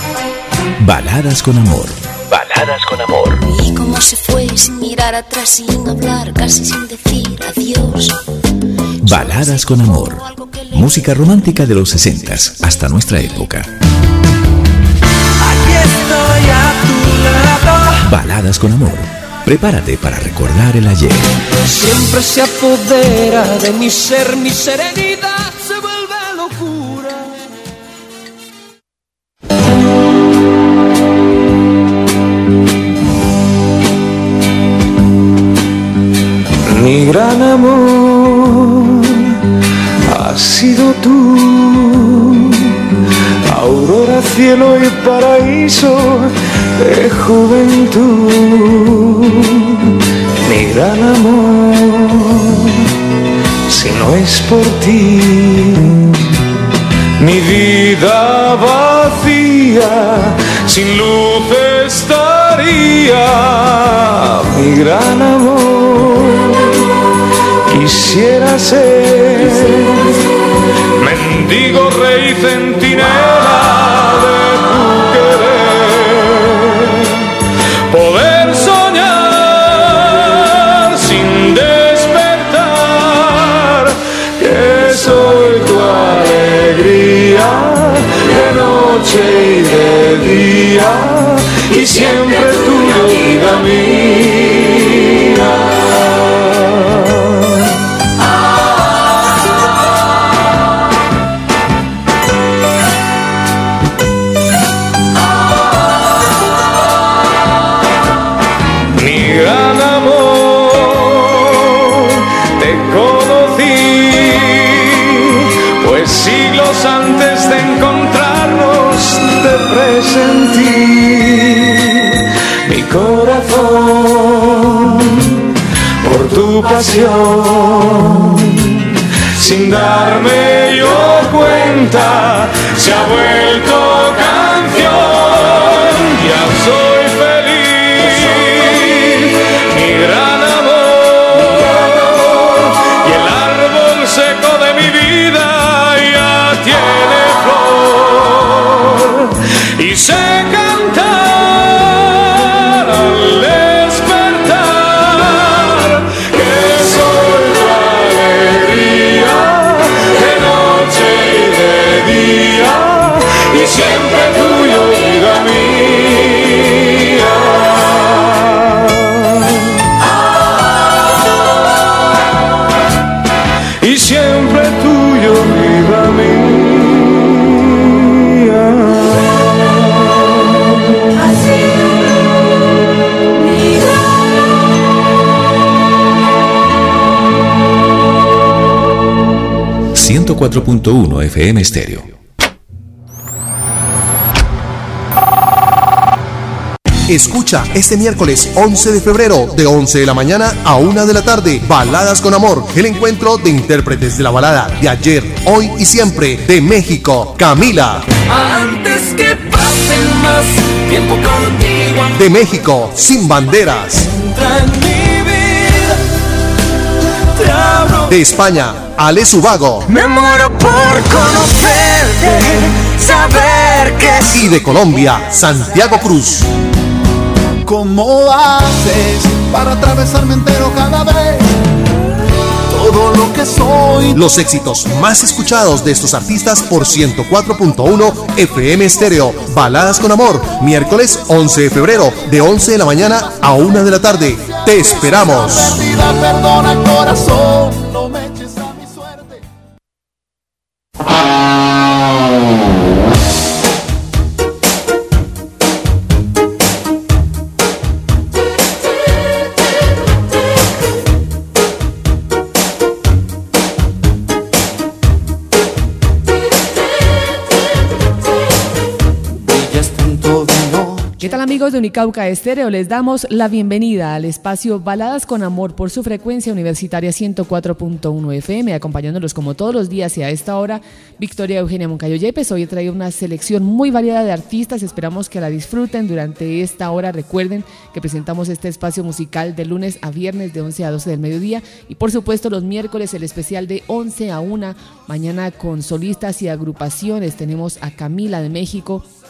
Baladas con amor. Baladas con amor. Y cómo se fue sin mirar atrás, sin hablar, casi sin decir adiós. Baladas con amor. Música romántica de los 60s hasta nuestra época. Aquí estoy a tu lado. Baladas con amor. Prepárate para recordar el ayer. Siempre se apodera de mi ser, mi serenidad se vuelve locura. Mi gran amor has sido tú, aurora, cielo y paraíso de juventud. Mi gran amor, si no es por ti, mi vida vacía, sin luz estaría. Mi gran amor, quisiera ser mendigo, rey, centinela de tu querer, poder soñar sin despertar, que soy tu alegría de noche y de día, y siempre tuyo, vida mía. Antes de encontrarnos te presentí mi corazón por tu pasión, sin darme yo cuenta se ha vuelto canción. Ya soy feliz, mi gran amor, y el árbol seco de mi vida tiene flor, y sé cantar al despertar que soy tu alegría de noche y de día, y siempre tuyo, vida mía. Y siempre tuyo, vida mía. 104.1 FM Estéreo. Escucha este miércoles 11 de febrero de 11 de la mañana a 1 de la tarde Baladas con Amor, el encuentro de intérpretes de la balada de ayer, hoy y siempre de México. Camila. Antes que pase más tiempo contigo. De México, Sin Banderas. Entra en mi vida, te abro. De España, Ale Subago. Me muero por conocerte, saber que. Y de Colombia, Santiago Cruz. ¿Cómo haces para atravesarme entero cada vez? Todo lo que soy. Los éxitos más escuchados de estos artistas por 104.1 FM Estéreo. Baladas con Amor, miércoles 11 de febrero de 11 de la mañana a 1 de la tarde. Te esperamos. Perdona, corazón, no me eches a mi suerte. ¿Qué tal, amigos de Unicauca Estéreo? Les damos la bienvenida al espacio Baladas con Amor por su frecuencia universitaria 104.1 FM, acompañándolos como todos los días y a esta hora, Victoria Eugenia Moncayo Yepes. Hoy he traído una selección muy variada de artistas, esperamos que la disfruten durante esta hora. Recuerden que presentamos este espacio musical de lunes a viernes de 11 a 12 del mediodía y por supuesto los miércoles el especial de 11 a 1, mañana con solistas y agrupaciones. Tenemos a Camila de México,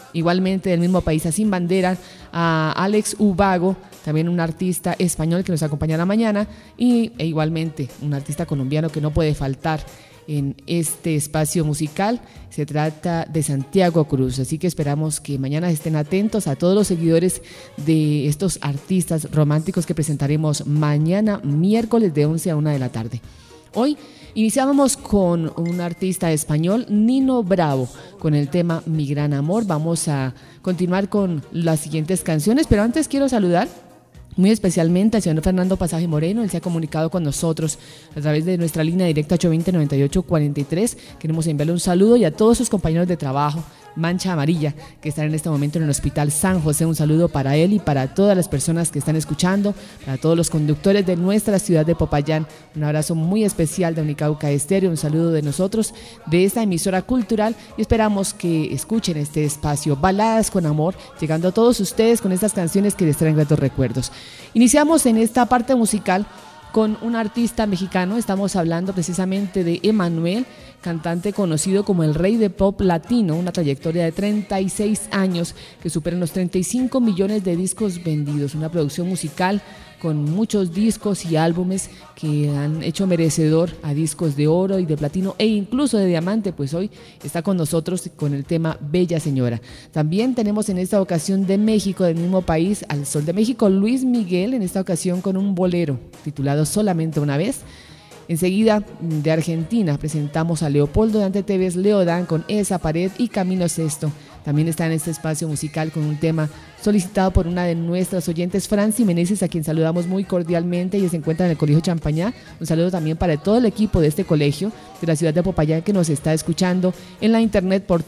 Igualmente del mismo país a Sin Bandera, a Alex Ubago, también un artista español que nos acompañará mañana, e igualmente un artista colombiano que no puede faltar en este espacio musical. Se trata de Santiago Cruz, así que esperamos que mañana estén atentos a todos los seguidores de estos artistas románticos que presentaremos mañana miércoles de 11 a 1 de la tarde. Hoy iniciábamos con un artista español, Nino Bravo, con el tema Mi Gran Amor. Vamos a continuar con las siguientes canciones, pero antes quiero saludar muy especialmente al señor Fernando Pasaje Moreno. Él se ha comunicado con nosotros a través de nuestra línea directa 820-9843. Queremos enviarle un saludo y a todos sus compañeros de trabajo, Mancha Amarilla, que están en este momento en el Hospital San José. Un saludo para él y para todas las personas que están escuchando, para todos los conductores de nuestra ciudad de Popayán. Un abrazo muy especial de Unicauca Estéreo, un saludo de nosotros, de esta emisora cultural, y esperamos que escuchen este espacio Baladas con Amor, llegando a todos ustedes con estas canciones que les traen gratos recuerdos. Iniciamos en esta parte musical con un artista mexicano. Estamos hablando precisamente de Emmanuel, cantante conocido como el rey de pop latino, una trayectoria de 36 años que supera los 35 millones de discos vendidos, una producción musical con muchos discos y álbumes que han hecho merecedor a discos de oro y de platino e incluso de diamante, pues hoy está con nosotros con el tema Bella Señora. También tenemos en esta ocasión de México, del mismo país, al Sol de México, Luis Miguel, en esta ocasión con un bolero titulado Solamente una vez. Enseguida, de Argentina, presentamos a Leopoldo Dante Tevez Leodán con Esa Pared y Camino Sesto. También está en este espacio musical con un tema solicitado por una de nuestras oyentes, Franci Meneses, a quien saludamos muy cordialmente. Ella se encuentra en el Colegio Champañá. Un saludo también para todo el equipo de este colegio de la ciudad de Popayán que nos está escuchando en la internet por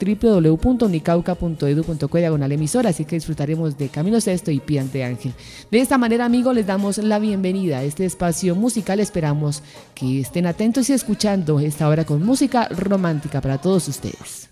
www.unicauca.edu.co/emisora, así que disfrutaremos de Camino Sesto y Pian de Ángel. De esta manera, amigos, les damos la bienvenida a este espacio musical. Esperamos que estén atentos y escuchando esta hora con música romántica para todos ustedes.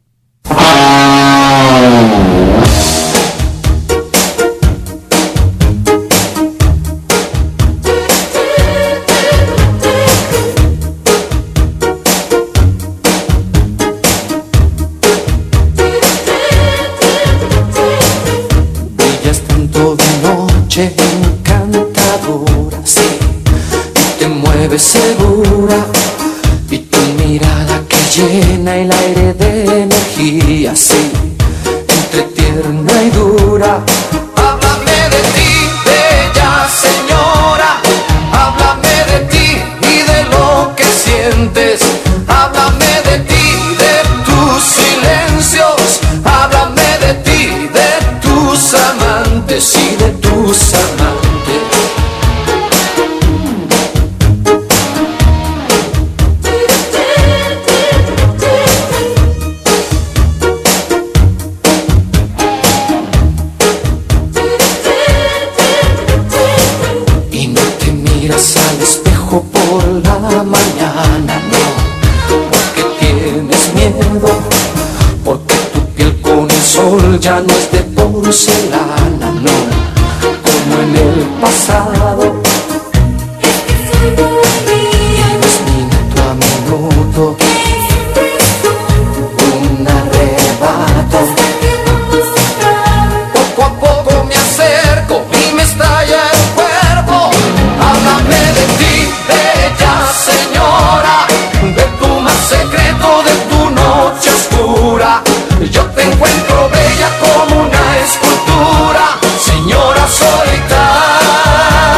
Brillas tanto de noche, encantadora, sí, y te mueves segura, y tu mirada que llena el aire de energía, sí, entre tierna y dura. Háblame de ti, bella señora, háblame de ti y de lo que sientes. Háblame de ti, de tus silencios, háblame de ti, de tus amantes y de tus amantes. Al espejo por la mañana, no, porque tienes miedo, porque tu piel con el sol ya no es de porcelana, no, como en el pasado. Vives minuto a minuto, un arrebato. Poco a poco me acerco y me estalla el cuerpo. Háblame de ti, bella señora, de tu más secreto, de tu noche oscura. Yo te encuentro bella como una escultura, señora solitaria.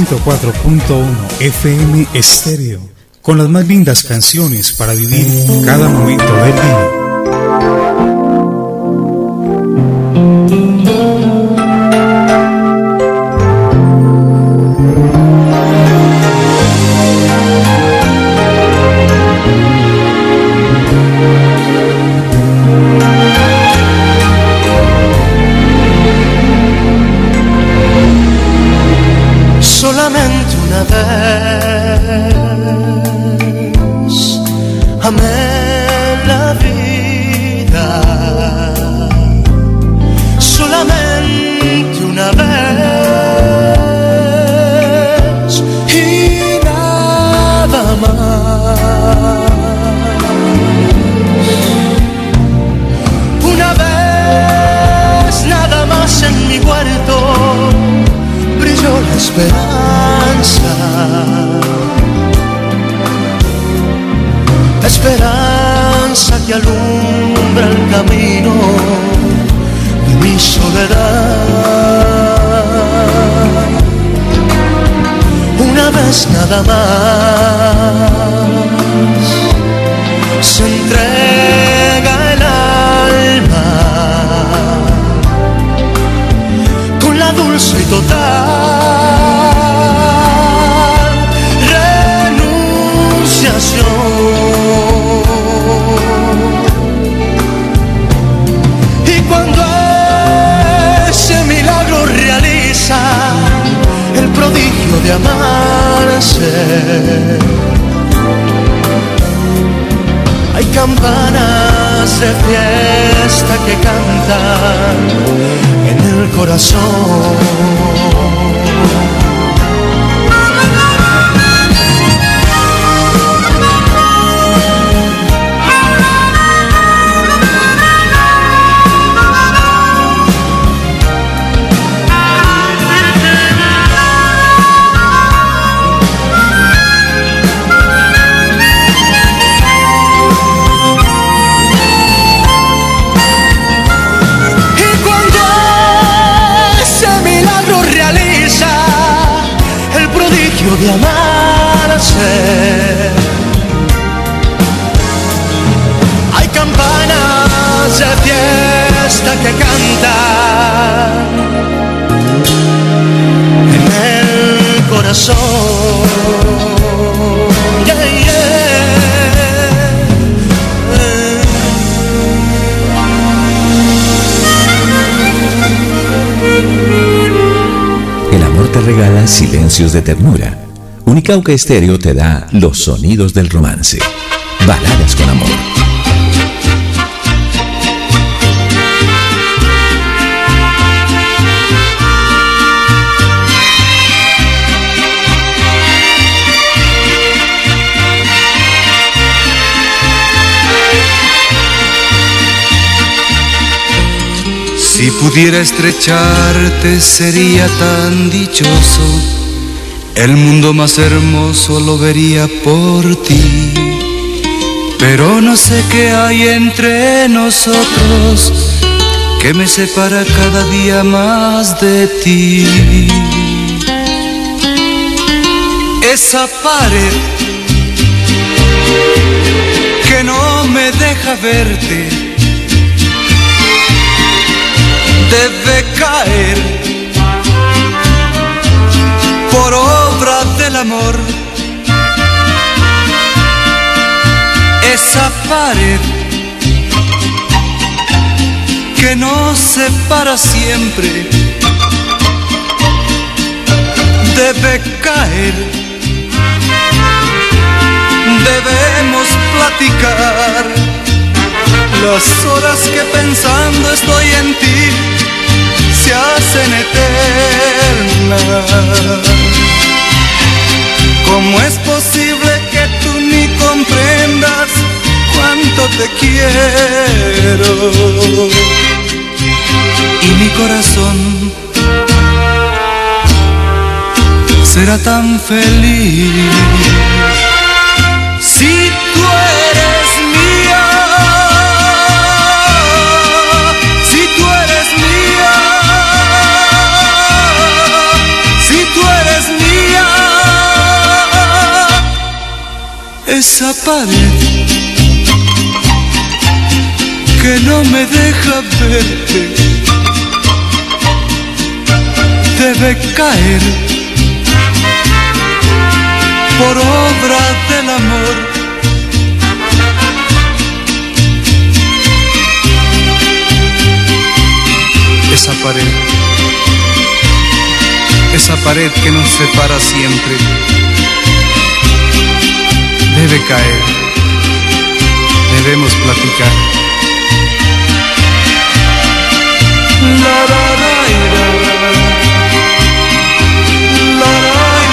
104.1 FM Estéreo, con las más lindas canciones para vivir cada momento del día. Solamente una vez amé la vida, solamente una vez y nada más. Una vez nada más en mi huerto brilló la esperanza, la esperanza que alumbra el camino de mi soledad. Una vez nada más se entrega el alma con la dulce y total renunciación. Y cuando ese milagro realiza el prodigio de amarse, hay campanas de fiesta que cantan en el corazón. De amarse, hay campanas de fiesta que cantan en el corazón. Yeah, yeah. El amor te regala silencios de ternura. Unicauca Estéreo te da los sonidos del romance. Baladas con amor. Si pudiera estrecharte sería tan dichoso, el mundo más hermoso lo vería por ti. Pero no sé qué hay entre nosotros que me separa cada día más de ti. Esa pared que no me deja verte debe caer por obra del amor. Esa pared que nos separa siempre debe caer. Debemos platicar las horas que pensando estoy en ti se hacen eternas. ¿Cómo es posible que tú ni comprendas cuánto te quiero? Y mi corazón será tan feliz si tú eres mía, si tú eres mía, si tú eres mía. esa pared que no me deja verte debe caer por obra del amor. Esa pared que nos separa siempre debe caer, debemos platicar. La, la, la, la, la,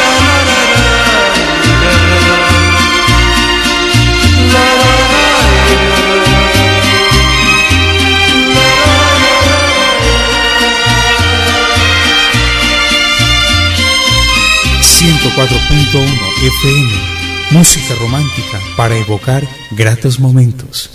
FM, música romántica para evocar gratos momentos.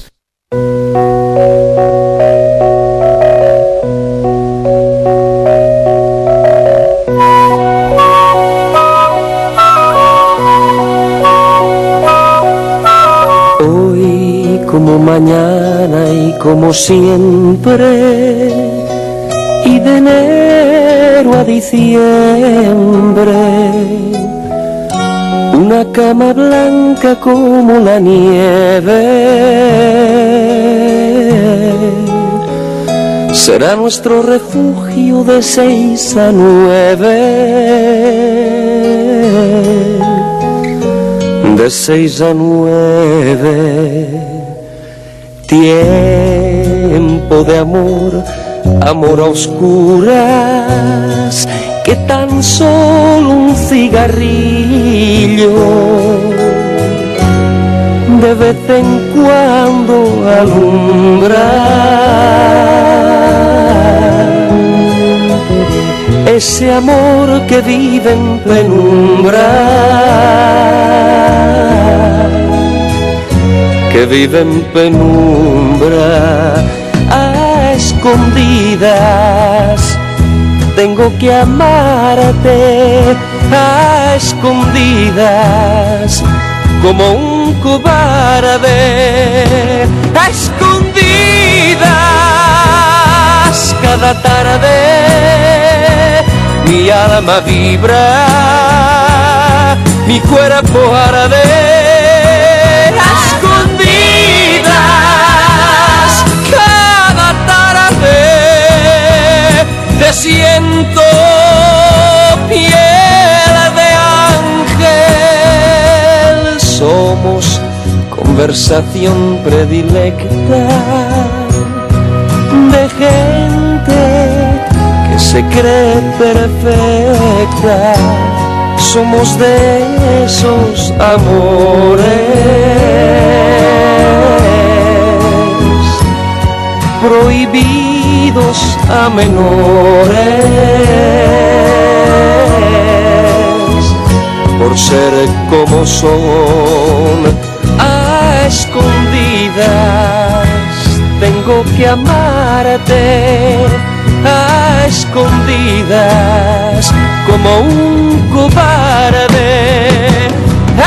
Hoy como mañana y como siempre, y de enero a diciembre, una cama blanca como la nieve será nuestro refugio de 6 a 9, de 6 a 9. Tiempo de amor, amor a oscuras, que tan solo un cigarrillo de vez en cuando alumbra. Ese amor que vive en penumbra, que vive en penumbra, a escondidas. Tengo que amarte a escondidas, como un cobarde. A escondidas, cada tarde mi alma vibra, mi cuerpo arde. A escondidas, cada tarde te siento piel de ángel. Somos conversación predilecta de gente que se cree perfecta. Somos de esos amores prohibidos a menores, por ser como son. A escondidas tengo que amarte, a escondidas, como un cobarde. A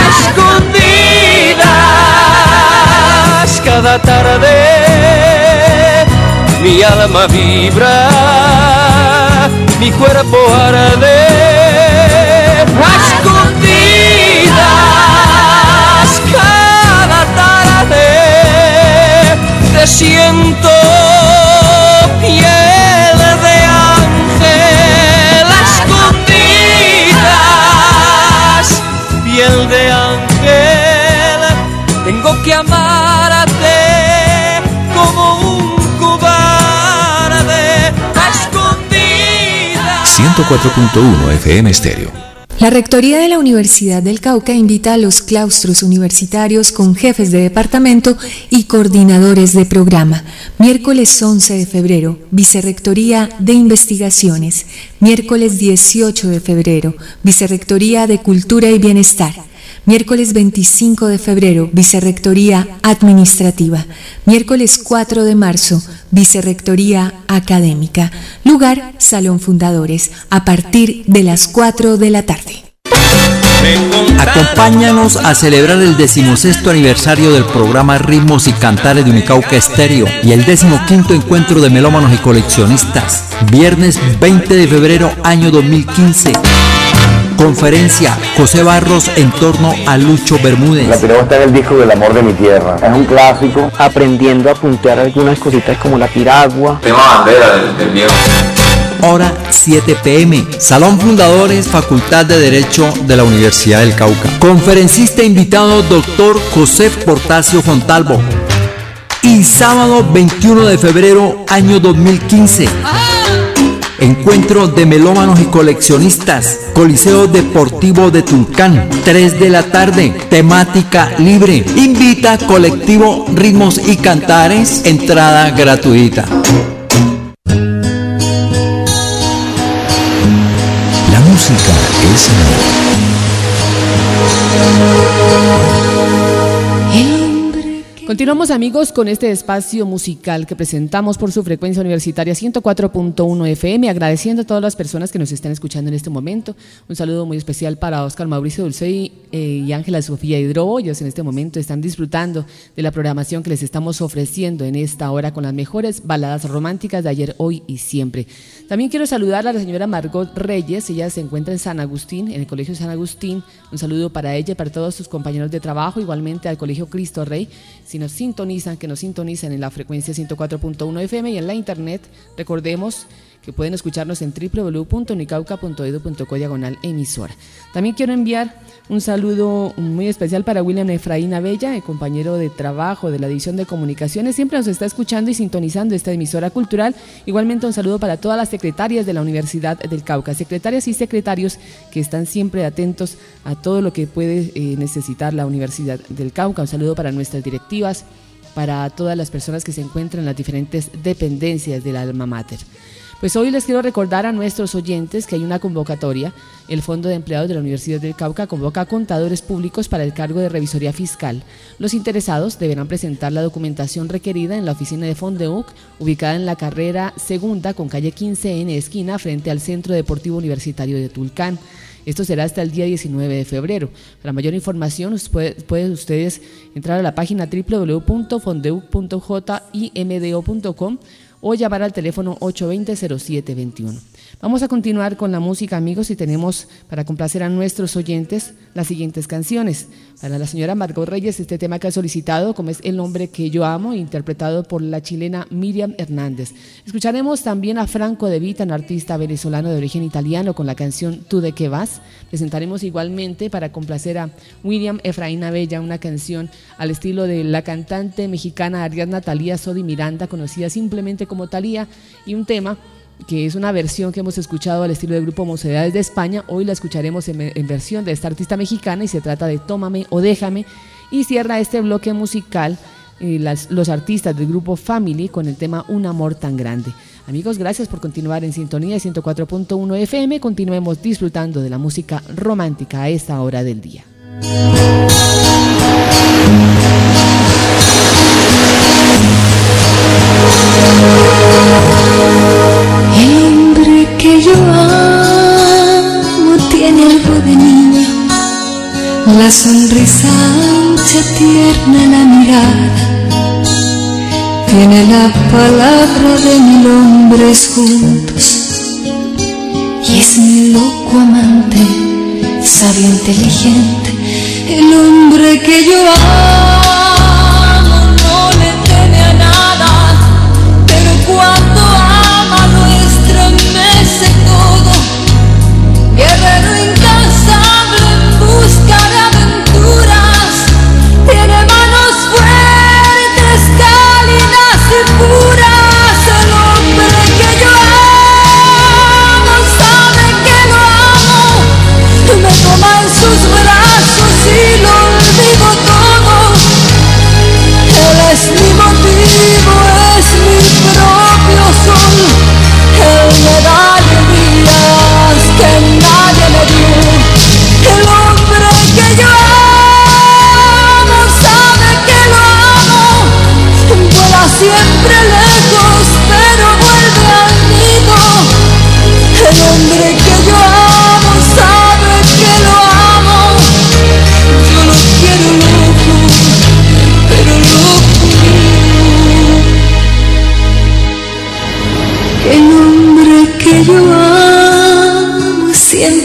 escondidas, cada tarde mi alma vibra, mi cuerpo arde. A escondidas, cada tarde te siento piel de ángel. A escondidas, piel de ángel, tengo que amarte como un 104.1 FM Estéreo. La Rectoría de la Universidad del Cauca invita a los claustros universitarios con jefes de departamento y coordinadores de programa. Miércoles 11 de febrero, Vicerrectoría de Investigaciones. Miércoles 18 de febrero, Vicerrectoría de Cultura y Bienestar. Miércoles 25 de febrero, Vicerrectoría Administrativa. Miércoles 4 de marzo, Vicerrectoría Académica. Lugar, Salón Fundadores, a partir de las 4 de la tarde. Acompáñanos a celebrar el 16º aniversario del programa Ritmos y Cantares de Unicauca Estéreo y el 15º encuentro de melómanos y coleccionistas. Viernes 20 de febrero, año 2015. Conferencia José Barros en torno a Lucho Bermúdez. La piragua está en el disco del amor de mi tierra. Es un clásico. Aprendiendo a puntear algunas cositas como la piragua. Tema bandera del viejo. Hora 7 p.m. Salón Fundadores, Facultad de Derecho de la Universidad del Cauca. Conferencista invitado, doctor José Portacio Fontalvo. Y sábado 21 de febrero, año 2015. Encuentro de melómanos y coleccionistas. Coliseo Deportivo de Tulcán, 3 de la tarde. Temática libre. Invita colectivo Ritmos y Cantares. Entrada gratuita. La música es amor. Continuamos, amigos, con este espacio musical que presentamos por su frecuencia universitaria 104.1 FM, agradeciendo a todas las personas que nos están escuchando en este momento. Un saludo muy especial para Oscar Mauricio Dulce y Ángela Sofía Hidrobo. Ellos en este momento están disfrutando de la programación que les estamos ofreciendo en esta hora con las mejores baladas románticas de ayer, hoy y siempre. También quiero saludar a la señora Margot Reyes. Ella se encuentra en San Agustín, en el Colegio San Agustín. Un saludo para ella y para todos sus compañeros de trabajo, igualmente al Colegio Cristo Rey. Si nos sintonizan, que nos sintonizan en la frecuencia 104.1 FM y en la internet, recordemos que pueden escucharnos en www.unicauca.edu.co/emisora. También quiero enviar un saludo muy especial para William Efraín Abella, el compañero de trabajo de la División de Comunicaciones. Siempre nos está escuchando y sintonizando esta emisora cultural. Igualmente un saludo para todas las secretarias de la Universidad del Cauca, secretarias y secretarios que están siempre atentos a todo lo que puede necesitar la Universidad del Cauca. Un saludo para nuestras directivas, para todas las personas que se encuentran en las diferentes dependencias del alma mater. Pues hoy les quiero recordar a nuestros oyentes que hay una convocatoria. El Fondo de Empleados de la Universidad del Cauca convoca a contadores públicos para el cargo de revisoría fiscal. Los interesados deberán presentar la documentación requerida en la oficina de Fondeuc, ubicada en la carrera segunda con calle 15N esquina frente al Centro Deportivo Universitario de Tulcán. Esto será hasta el día 19 de febrero. Para mayor información pueden ustedes entrar a la página www.fondeuc.jimdo.com o llamar al teléfono 820-0721. Vamos a continuar con la música, amigos, y tenemos para complacer a nuestros oyentes las siguientes canciones. Para la señora Margot Reyes, este tema que ha solicitado, como es El hombre que yo amo, interpretado por la chilena Miriam Hernández. Escucharemos también a Franco De Vita, un artista venezolano de origen italiano, con la canción Tú de qué vas. Presentaremos igualmente para complacer a William Efraín Abella, una canción al estilo de la cantante mexicana Ariadna Talía Sodi Miranda, conocida simplemente como Talía, y un tema que es una versión que hemos escuchado al estilo del grupo Mocedades de España. Hoy la escucharemos en versión de esta artista mexicana y se trata de Tómame o Déjame. Y cierra este bloque musical los artistas del grupo Family con el tema Un amor tan grande. Amigos, gracias por continuar en sintonía de 104.1 FM. Continuemos disfrutando de la música romántica a esta hora del día. El hombre que yo amo tiene algo de niño, la sonrisa ancha, tierna, la mirada, tiene la palabra de 1000 hombres juntos y es mi loco amante, sabio, inteligente. El hombre que yo amo no le teme a nada, pero cuando estremece todo, guerrero incansable en busca de aventuras, tiene manos fuertes, cálidas y puras. El hombre que yo amo sabe que lo amo, me toma en sus brazos y lo olvido todo.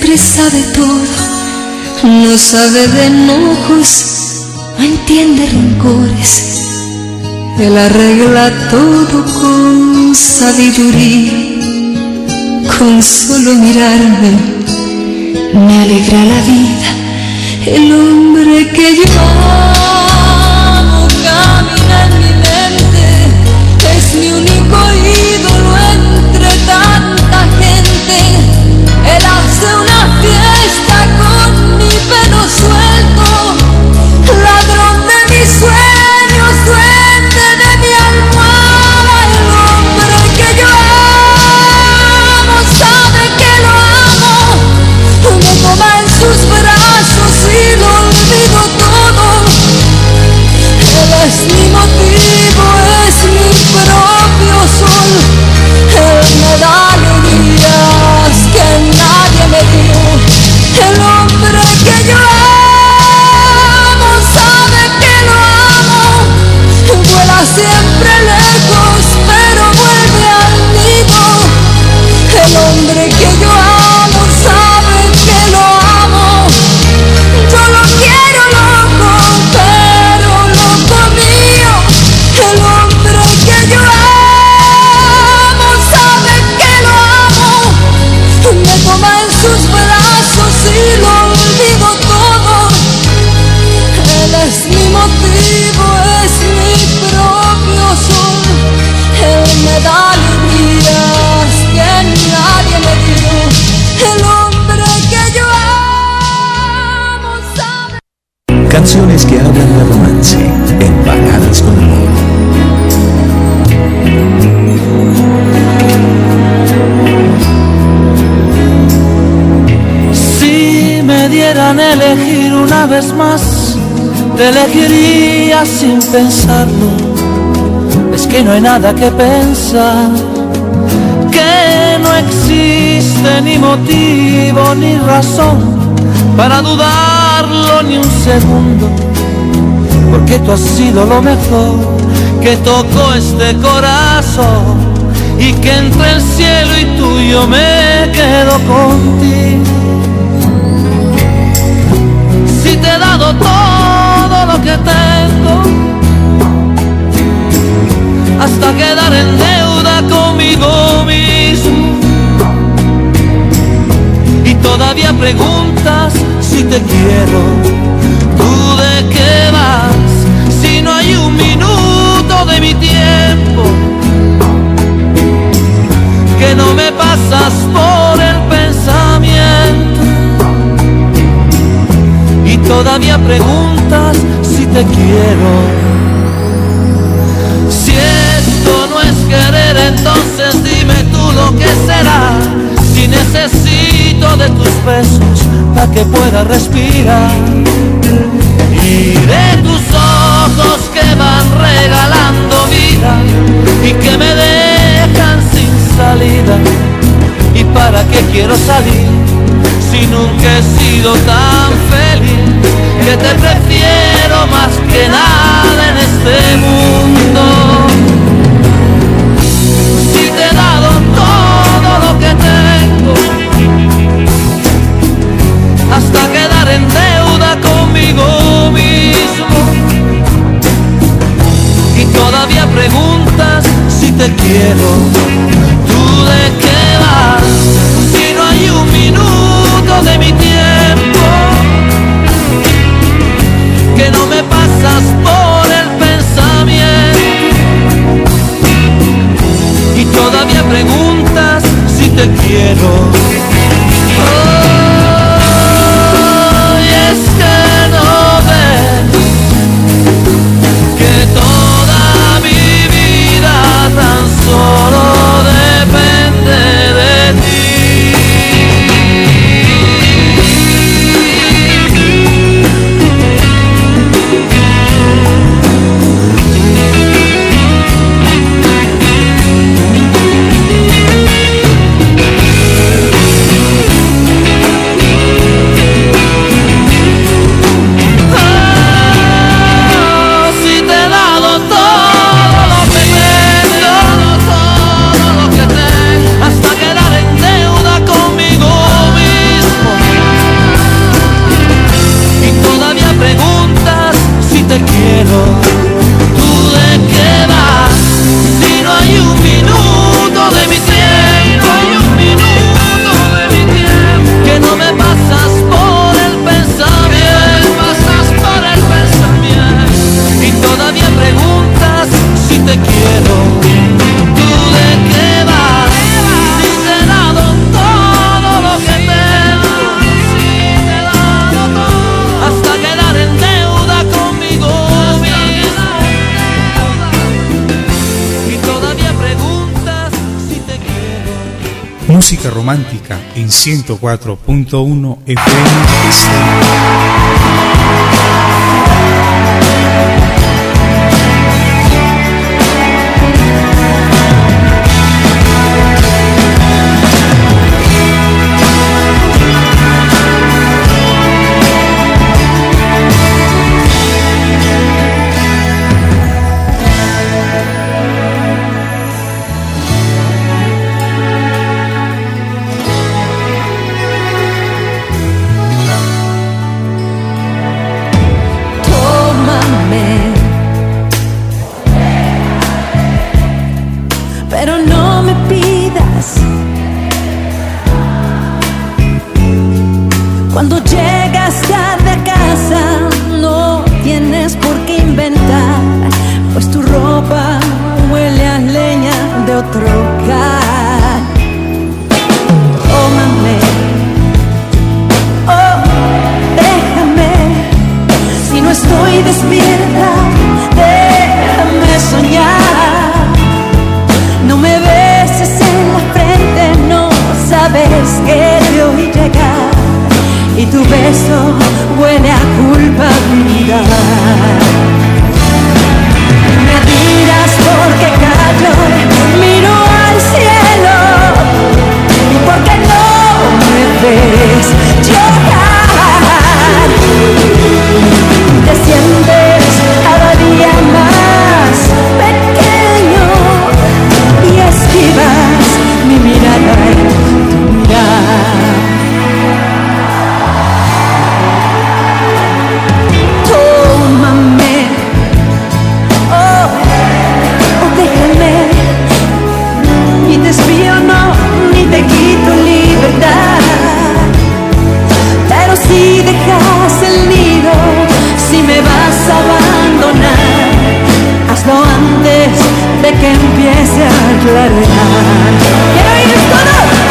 siempre sabe todo, no sabe de enojos, no entiende rencores. Él arregla todo con sabiduría, con solo mirarme me alegra la vida. El hombre que yo amo camina en mi mente, es mi único ídolo entre tanta gente. Él hace una fiesta con mi pelo suelto, ladrón de mis sueños, duende de mi almohada. El hombre que yo amo sabe que lo amo, me toma en sus brazos y lo olvido todo. Él es mi motivo, es mi propio sol. Él me da alegrías que nadie me dio. El hombre que yo amo sabe que lo amo. Vuela siempre lejos pero vuelve al nido. El hombre que yo amo sabe que lo amo. Yo lo quiero loco, pero loco mío. El hombre que yo amo sabe que lo amo. Me toma en sus brazos y lo olvido todo. Él es mi motivo, es mi propio sol. Él me da alegrías que nadie me dio. El hombre que yo amo sabe. Canciones que hablan de romance en Baladas con Amor. Si me dieran elegir una vez más, te elegiría sin pensarlo. Es que no hay nada que pensar, que no existe ni motivo ni razón para dudarlo ni un segundo, porque tú has sido lo mejor que tocó este corazón, y que entre el cielo y tú yo me quedo contigo. Si te he dado todo lo que tengo, hasta quedar en deuda conmigo mismo, y todavía preguntas si te quiero. ¿Tú de qué vas? Si no hay un minuto de mi tiempo que no me pasas por el pensamiento, y todavía preguntas si te quiero. Si esto no es querer, entonces dime tú lo que será. Si necesito de tus besos para que pueda respirar, y de tus ojos que van regalando vida y que me dejan sin salida. ¿Y para qué quiero salir si nunca he sido tan feliz? Que te prefiero más que nada en este mundo. Si te he dado todo lo que tengo, hasta quedar en deuda conmigo mismo, y todavía preguntas si te quiero. ¿Tú de qué vas? Si no hay un minuto de mi tiempo que no me pasas por el pensamiento, y todavía preguntas si te quiero. Oh, y es que no ves que toda mi vida tan solo depende música romántica en 104.1 FM Estéreo. Cuando llegas tarde a casa, no tienes por qué inventar, pues tu ropa huele a leña de otro hogar. Tómame, oh, déjame, si no estoy despierta, déjame soñar. No me beses en la frente, no sabes que te oí llegar. Y tu beso huele a culpabilidad. Me tiras porque callo, miro al cielo. Y porque no me ves llorar. Te sientes cada día más pequeño y esquivas mi mirada y tu mirada. Te quito libertad, pero si dejas el nido, si me vas a abandonar, hazlo antes de que empiece a clarear. ¡Quiero ir todo!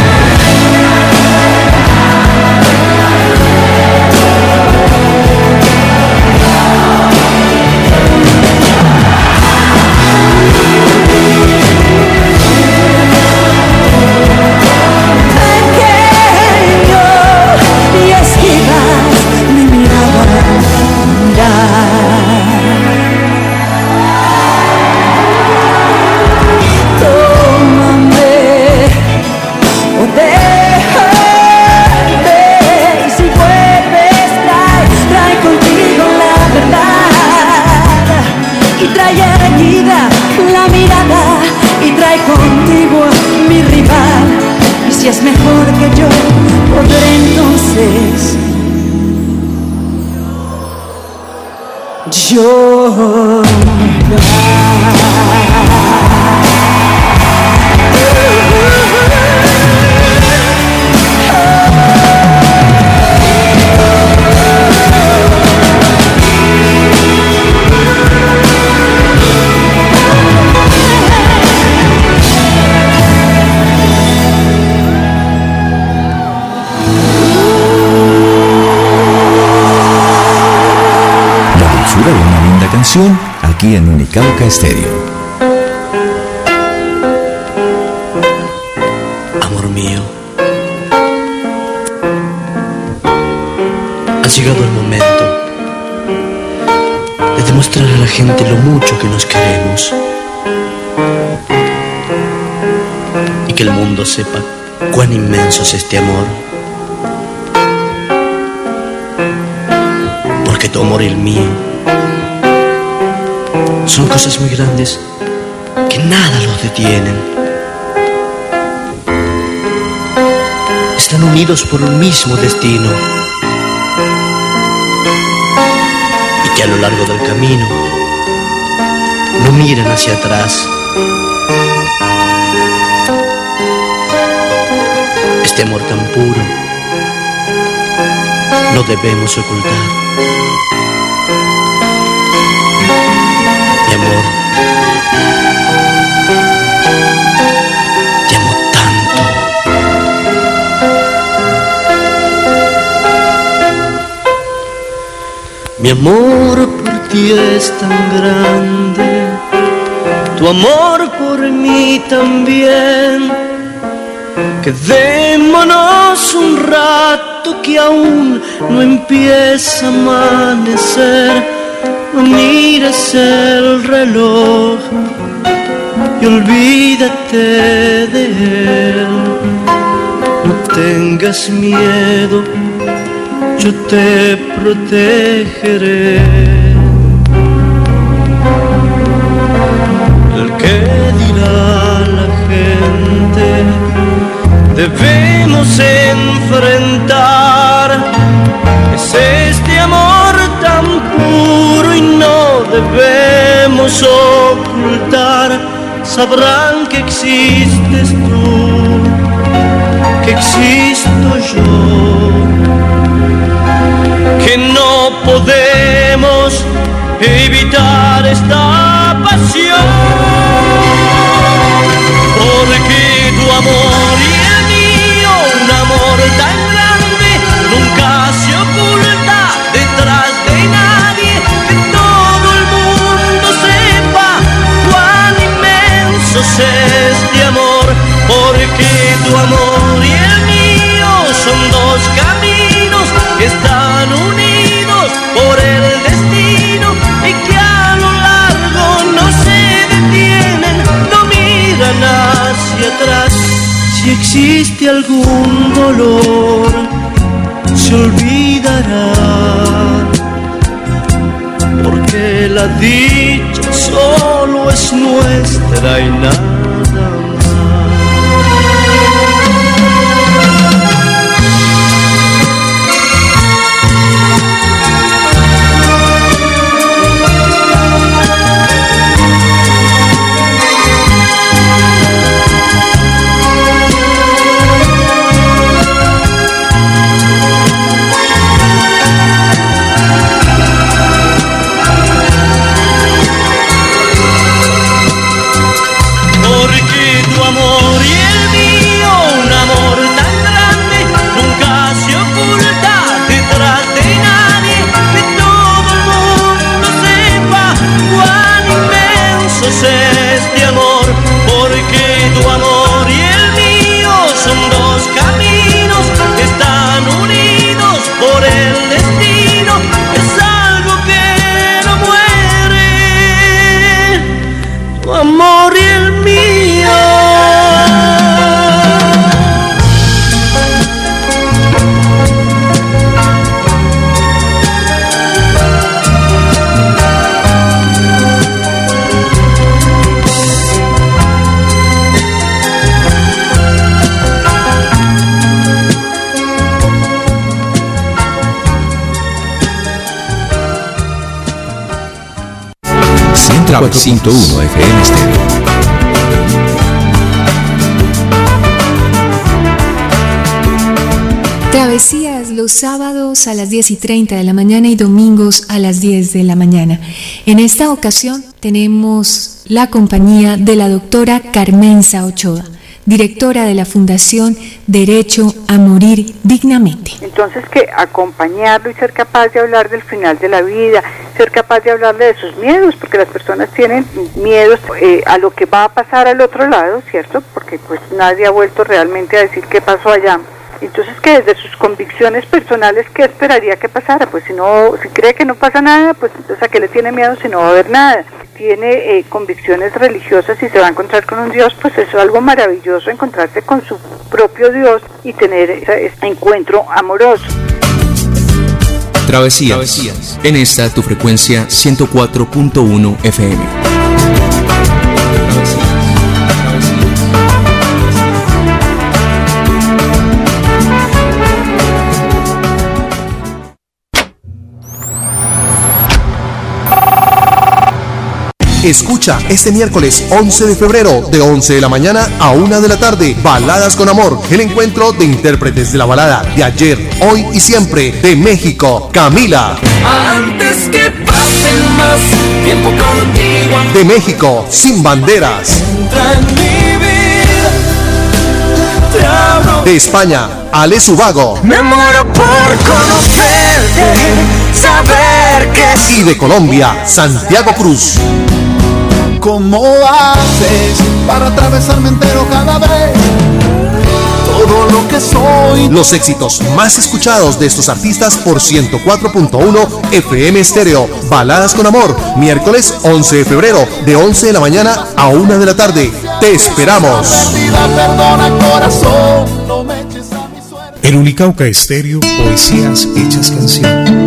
La mirada y trae contigo a mi rival. Y si es mejor que yo, podré entonces llorar. De una linda canción aquí en Unicauca Estéreo. Amor mío, ha llegado el momento de demostrar a la gente lo mucho que nos queremos y que el mundo sepa cuán inmenso es este amor, porque tu amor y el mío son cosas muy grandes que nada los detienen. Están unidos por un mismo destino y que a lo largo del camino no miran hacia atrás. Este amor tan puro no debemos ocultar. Mi amor, te amo tanto. Mi amor por ti es tan grande, tu amor por mí también. Quedémonos un rato que aún no empieza a amanecer. No mires el reloj y olvídate de él. No tengas miedo, yo te protegeré. El que dirá la gente debemos enfrentar. Es este amor tan puro y no debemos ocultar. Sabrán que existes tú, que existo yo, que no podemos evitar esta pasión. Porque tu amor y el mío, un amor tan grande, nunca se oculta detrás de nadie. Que todo el mundo sepa cuán inmenso es este amor. Porque tu amor y el mío son dos caminos que están unidos por el destino y que a lo largo no se detienen, no miran hacia atrás. Si existe algún dolor, se olvidará, porque la dicha solo es nuestra y nada más. Central 101 FM Estéreo. Travesías los sábados a las 10:30 de la mañana y domingos a las 10 de la mañana. En esta ocasión tenemos la compañía de la doctora Carmenza Ochoa, directora de la Fundación Derecho a Morir Dignamente. Entonces, que acompañarlo y ser capaz de hablar del final de la vida, ser capaz de hablarle de sus miedos, porque las personas tienen miedos a lo que va a pasar al otro lado, ¿cierto? Porque pues nadie ha vuelto realmente a decir qué pasó allá. Entonces, que desde sus convicciones personales, ¿qué esperaría que pasara? Pues si cree que no pasa nada, pues entonces ¿a qué le tiene miedo si no va a haber nada? Tiene convicciones religiosas y se va a encontrar con un Dios, pues eso es algo maravilloso, encontrarse con su propio Dios y tener ese encuentro amoroso. Travesías. En esta tu frecuencia 104.1 FM. Escucha este miércoles 11 de febrero de 11 de la mañana a 1 de la tarde Baladas con Amor, el encuentro de intérpretes de la balada de ayer, hoy y siempre de México, Camila. Antes que pasen más tiempo contigo. De México, Sin Banderas. Entra en mi vida, te abro. De España, Ale Subago. Me muero por conocerte, saber que. Y de Colombia, Santiago Cruz. ¿Cómo haces para atravesarme entero cada vez todo lo que soy. Los éxitos más escuchados de estos artistas por 104.1 FM Estéreo. Baladas con Amor, miércoles 11 de febrero, de 11 de la mañana a 1 de la tarde. Te esperamos. En Unicauca Estéreo, poesías hechas canción.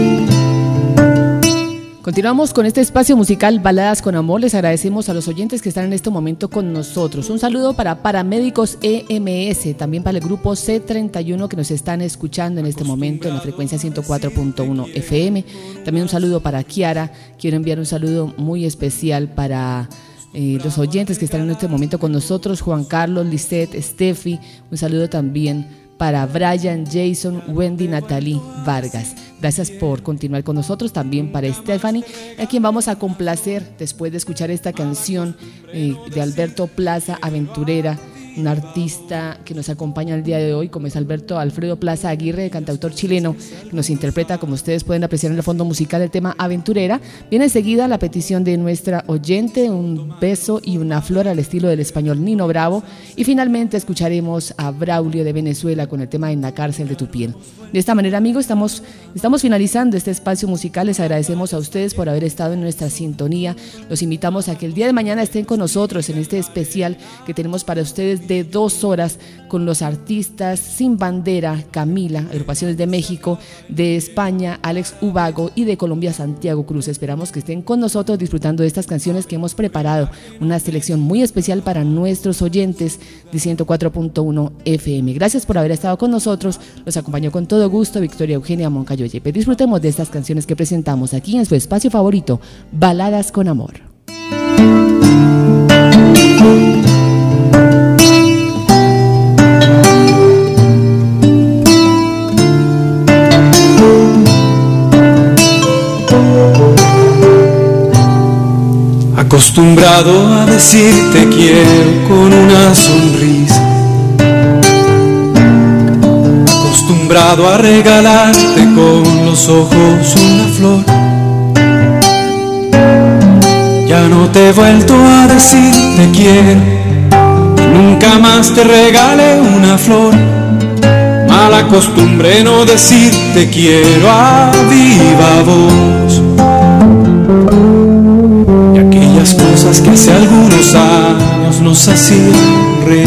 Continuamos con este espacio musical Baladas con Amor. Les agradecemos a los oyentes que están en este momento con nosotros. Un saludo para Paramédicos EMS, también para el grupo C31 que nos están escuchando en este momento en la frecuencia 104.1 FM. También un saludo para Kiara. Quiero enviar un saludo muy especial para los oyentes que están en este momento con nosotros, Juan Carlos, Lisette, Steffi. Un saludo también para Brian, Jason, Wendy, Natalie, Vargas. Gracias por continuar con nosotros. También para Stephanie, a quien vamos a complacer después de escuchar esta canción de Alberto Plaza, Aventurera, un artista que nos acompaña el día de hoy, como es Alfredo Plaza Aguirre, cantautor chileno, que nos interpreta, como ustedes pueden apreciar en el fondo musical, el tema Aventurera. Viene enseguida la petición de nuestra oyente, Un beso y una flor, al estilo del español Nino Bravo. Y finalmente escucharemos a Braulio de Venezuela con el tema En la cárcel de tu piel. De esta manera, amigos, estamos finalizando este espacio musical. Les agradecemos a ustedes por haber estado en nuestra sintonía. Los invitamos a que el día de mañana estén con nosotros en este especial que tenemos para ustedes de 2 horas con los artistas Sin Bandera, Camila, agrupaciones de México, de España, Alex Ubago, y de Colombia, Santiago Cruz. Esperamos que estén con nosotros disfrutando de estas canciones que hemos preparado, una selección muy especial para nuestros oyentes de 104.1 FM. Gracias por haber estado con nosotros. Los acompañó con todo gusto Victoria Eugenia Moncayo Yepes. Disfrutemos de estas canciones que presentamos aquí en su espacio favorito, Baladas con Amor. Acostumbrado a decirte quiero con una sonrisa, acostumbrado a regalarte con los ojos una flor. Ya no te he vuelto a decir te quiero, nunca más te regalé una flor. Mala costumbre no decir te quiero a viva voz. Cosas que hace algunos años nos hacían reír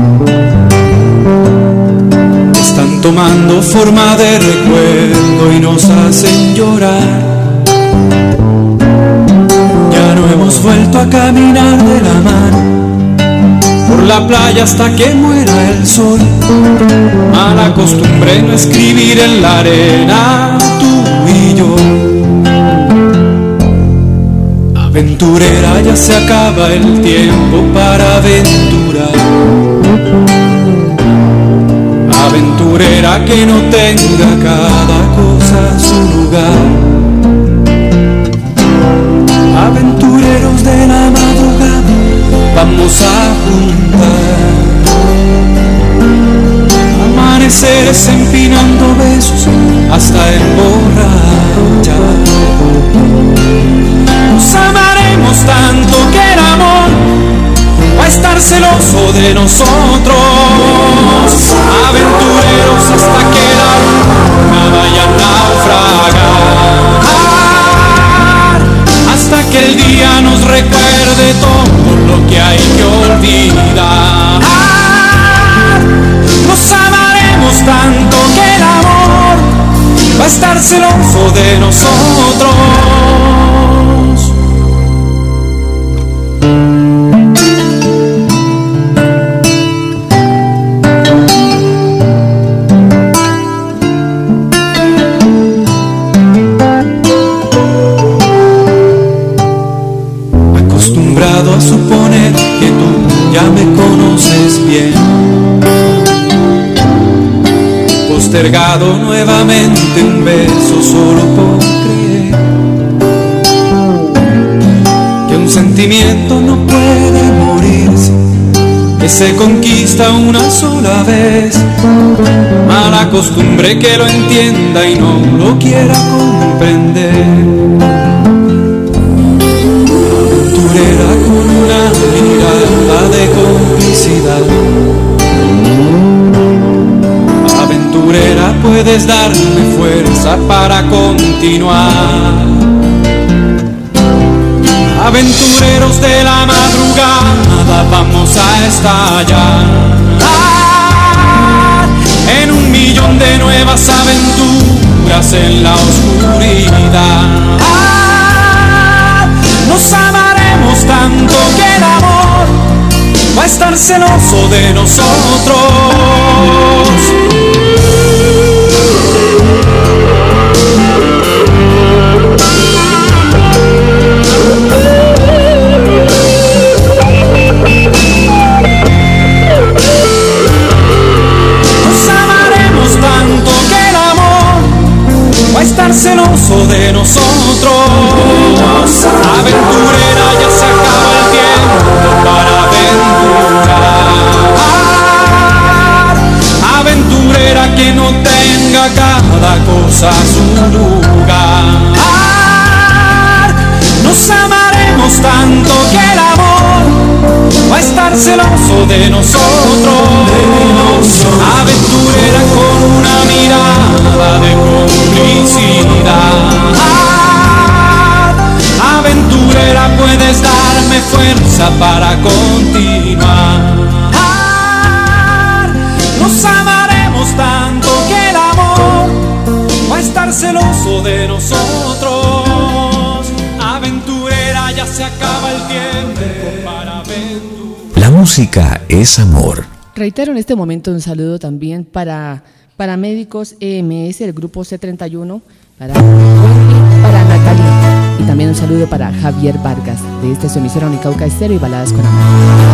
están tomando forma de recuerdo y nos hacen llorar. Ya no hemos vuelto a caminar de la mano por la playa hasta que muera el sol. Mala costumbre no escribir en la arena tú y yo. Aventurera, ya se acaba el tiempo para aventurar. Aventurera, que no tenga cada cosa su lugar. Aventureros de la madrugada, vamos a juntar amaneceres empinando besos hasta emborrachar. Nos amaremos tanto que el amor va a estar celoso de nosotros. Aventureros hasta que la luna vaya a naufragar, hasta que el día nos recuerde todo lo que hay que olvidar. Nos amaremos tanto que el amor va a estar celoso de nosotros. Acostumbrado a suponer que tú ya me conoces bien, postergado nuevamente un beso solo por creer que un sentimiento no puede morirse, que se conquista una sola vez. Mala costumbre que lo entienda y no lo quiera comprender. Aventurera con una mirada de complicidad, puedes darme fuerza para continuar. Aventureros de la madrugada, vamos a estallar en un millón de nuevas aventuras en la oscuridad. Nos amaremos tanto que el amor va a estar celoso de nosotros. Nos amaremos tanto que el amor va a estar celoso de nosotros. Aventurera, ya se acaba el tiempo para aventurar. Aventurera, que no tenga cada cosa su lugar. Nos amaremos tanto que el amor va a estar celoso de nosotros. Aventurera, con una mirada de complicidad. Aventurera, puedes darme fuerza para continuar. Nos amaremos tanto que el amor va a estar celoso de nosotros. Aventurera, ya se acaba el tiempo para aventurar. La música es amor. Reitero en este momento un saludo también para Médicos EMS, el grupo C31, para Natalia, y también un saludo para Javier Vargas de esta su emisora Unicauca Estéreo y Baladas con Amor.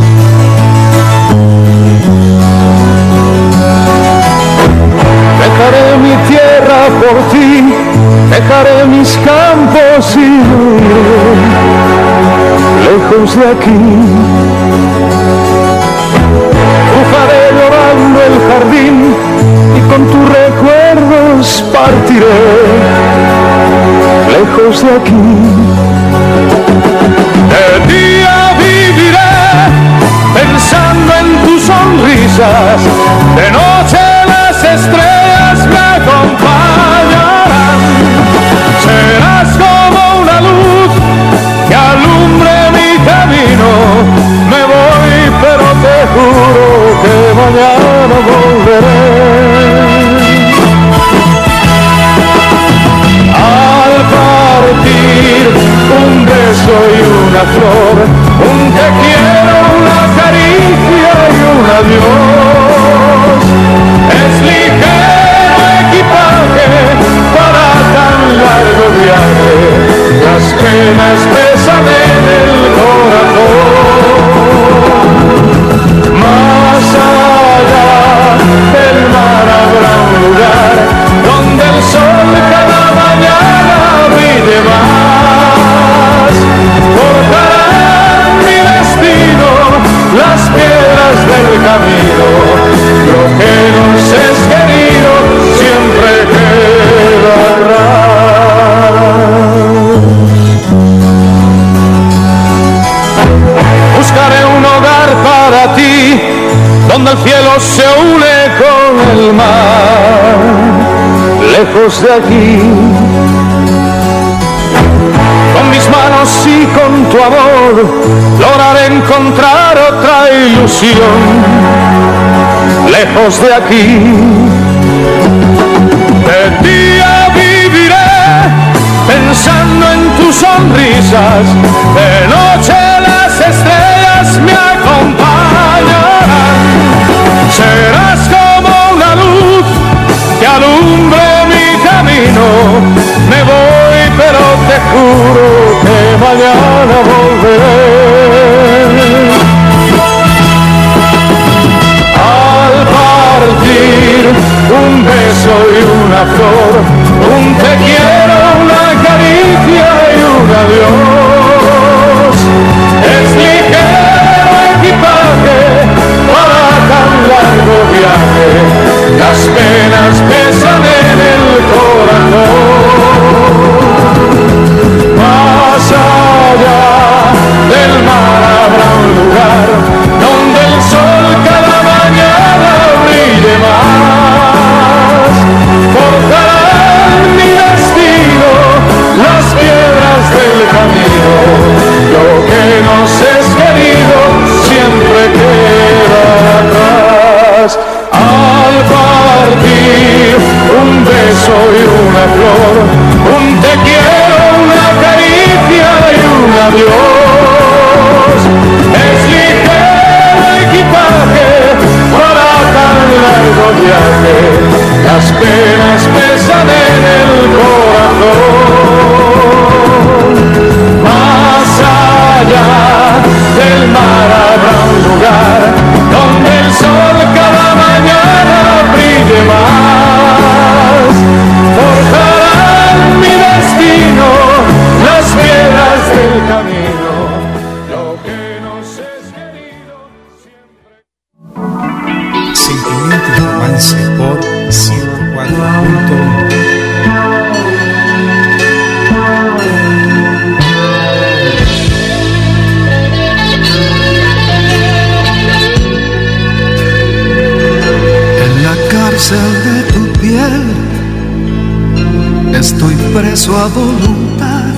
Dejaré mi tierra por ti, dejaré mis campos y huiré lejos de aquí. Bufaré llorando el jardín y con tus recuerdos partiré lejos de aquí. De día viviré pensando en tus sonrisas, de noche las estrellas me acompañarán. Serás como una luz que alumbre mi camino. Me voy, pero te juro que mañana volveré. Al partir, un beso y una flor, un te quiero, una caricia y un adiós. Es ligero equipaje para tan largo viaje, las penas pesan en el corazón. Más allá del mar habrá un lugar donde el sol cada mañana brille más. Cortarán mi destino las piedras del camino, lo que nos es querido siempre quedará. Buscaré un hogar para ti, donde el cielo se une con el mar, lejos de aquí. Con mis manos y con tu amor lograré encontrar otra ilusión, lejos de aquí. De día viviré pensando en tus sonrisas, de noche las estrellas me acompañarán. Serás como una luz que alumbre mi camino. Me voy, pero te juro que mañana volveré. Al partir, un beso y una flor, un te quiero, una caricia y un adiós. allá del mar habrá un lugar donde el sol cada mañana brille más. Forjarán mi destino las piedras del camino, lo que nos es querido siempre. Sentimiento y romance por 104.1. De tu piel estoy preso a voluntad.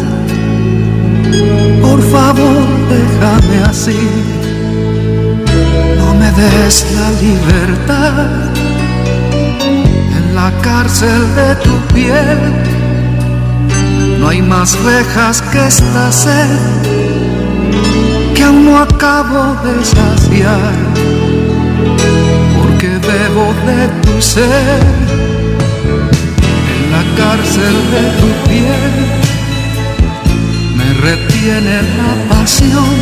Por favor, déjame así, no me des la libertad. En la cárcel de tu piel no hay más rejas que esta sed que aún no acabo de saciar, porque bebo de tu ser. En la cárcel de tu piel me retiene la pasión,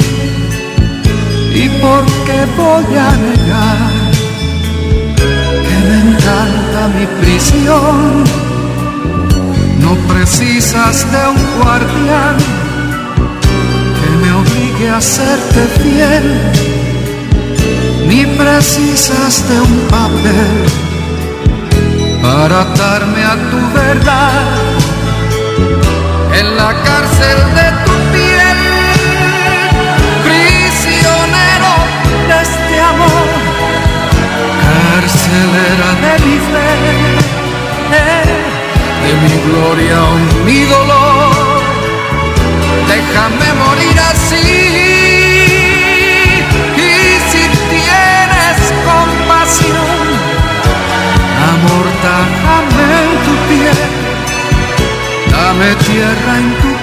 y por qué voy a negar que me encanta mi prisión. No precisas de un guardián que me obligue a serte fiel, ni precisas de un papel para atarme a tu verdad. En la cárcel de tu piel, prisionero de este amor, carcelera de mi fe, de mi gloria o mi dolor. Déjame morir así. Amortájame en tu piel, dame tierra en tu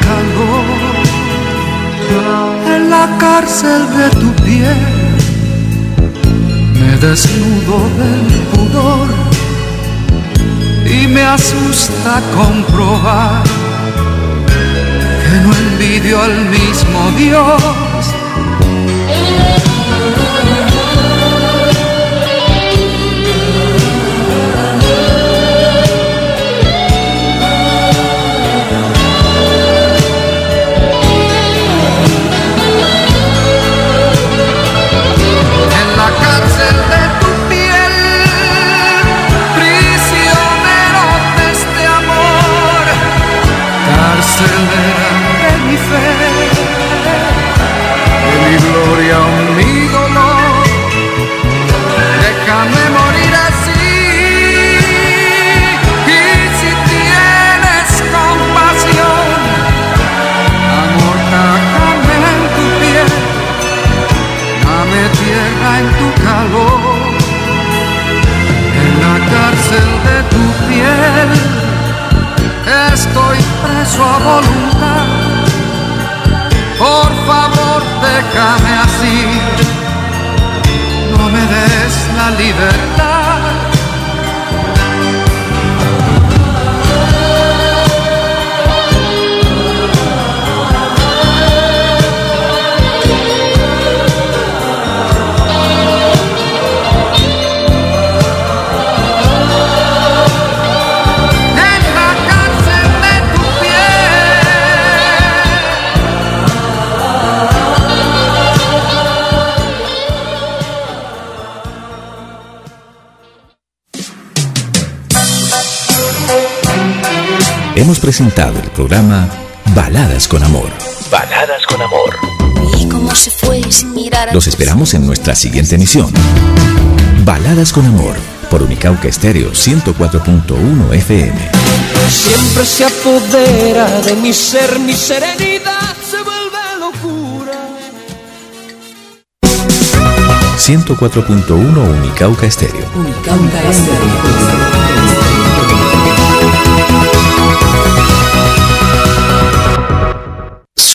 calor. En la cárcel de tu piel me desnudo del pudor, y me asusta comprobar que no envidio al mismo Dios. De mi fe, de mi gloria o mi dolor. Déjame morir así, y si tienes compasión, amortájame en tu piel, dame tierra en tu calor. En la cárcel de tu piel estoy preso a voluntad. Por favor, déjame así, no me des la libertad. Hemos presentado el programa Baladas con Amor. Baladas con Amor. Y cómo se fue sin mirar a Los esperamos en nuestra siguiente emisión. Baladas con Amor, por Unicauca Estéreo 104.1 FM. Siempre se apodera de mi ser, mi serenidad se vuelve locura. 104.1 Unicauca Estéreo. Unicauca Estéreo.